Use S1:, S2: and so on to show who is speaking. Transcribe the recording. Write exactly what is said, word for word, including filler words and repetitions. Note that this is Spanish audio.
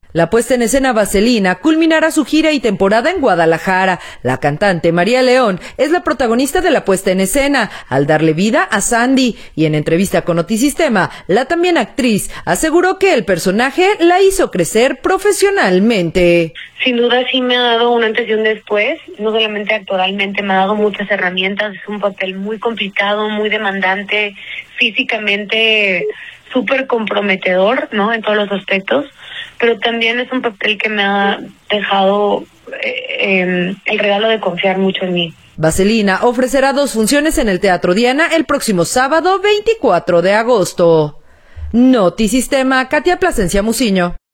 S1: La puesta en escena Vaselina culminará su gira y temporada en Guadalajara. La cantante María León es la protagonista de la puesta en escena, al darle vida a Sandy, y en entrevista con Notisistema, la también actriz aseguró que el personaje la hizo crecer profesionalmente.
S2: Sin duda sí me ha dado un antes y un después, no solamente actoralmente, me ha dado muchas herramientas, es un papel muy complicado, muy demandante, físicamente súper comprometedor, ¿no?, en todos los aspectos, pero también es un papel que me ha dejado eh, eh, el regalo de confiar mucho en mí.
S1: Vaselina ofrecerá dos funciones en el Teatro Diana el próximo sábado veinticuatro de agosto. Notisistema, Katia Plasencia Muciño.